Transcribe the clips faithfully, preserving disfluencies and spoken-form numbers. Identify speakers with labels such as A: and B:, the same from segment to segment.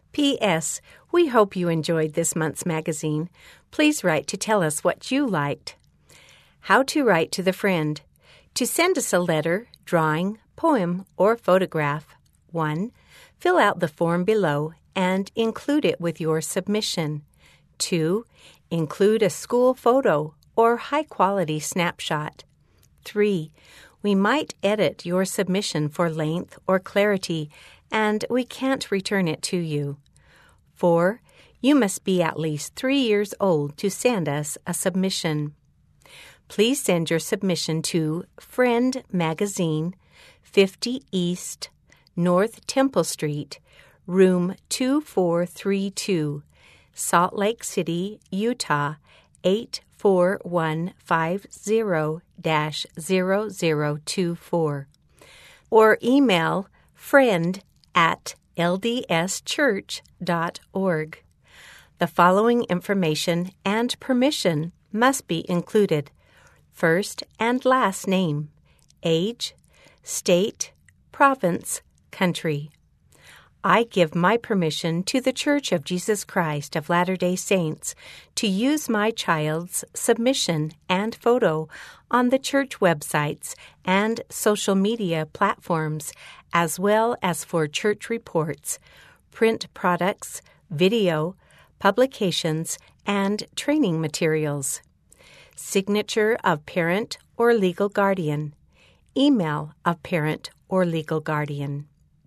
A: P S. We hope you enjoyed this month's magazine. Please write to tell us what you liked. How to write to the friend. To send us a letter, drawing, poem, or photograph. one. Fill out the form below and include it with your submission. two. Include a school photo or high-quality snapshot. three. We might edit your submission for length or clarity, and we can't return it to you. four. You must be at least three years old to send us a submission. Please send your submission to Friend Magazine, fifty East, North Temple Street, room two four three two, Salt Lake City, Utah, eight four one five zero dash zero zero two four, or email friend at l d s church dot org. The following information and permission must be included: first and last name, age, state, province, country. I give my permission to the Church of Jesus Christ of Latter-day Saints to use my child's submission and photo on the church websites and social media platforms, as well as for church reports, print products, video, publications, and training materials. Signature of parent or legal guardian. Email of parent or legal guardian.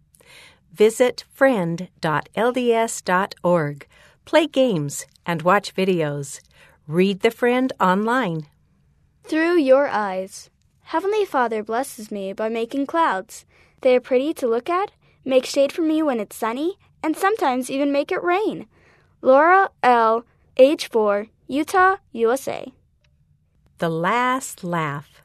A: Visit friend dot l d s dot org. Play games and watch videos. Read The Friend online.
B: Through your eyes. Heavenly Father blesses me by making clouds. They are pretty to look at, make shade for me when it's sunny, and sometimes even make it rain. Laura L., age four, Utah, U S A.
A: The Last Laugh.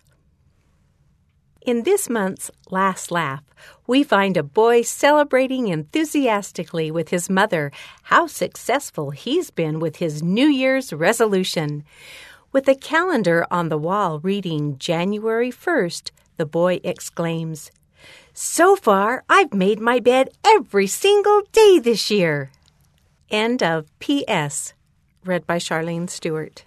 A: In this month's Last Laugh, we find a boy celebrating enthusiastically with his mother how successful he's been with his New Year's resolution. With a calendar on the wall reading January first, the boy exclaims, "So far, I've made my bed every single day this year." End of P S Read by Charlene Stewart.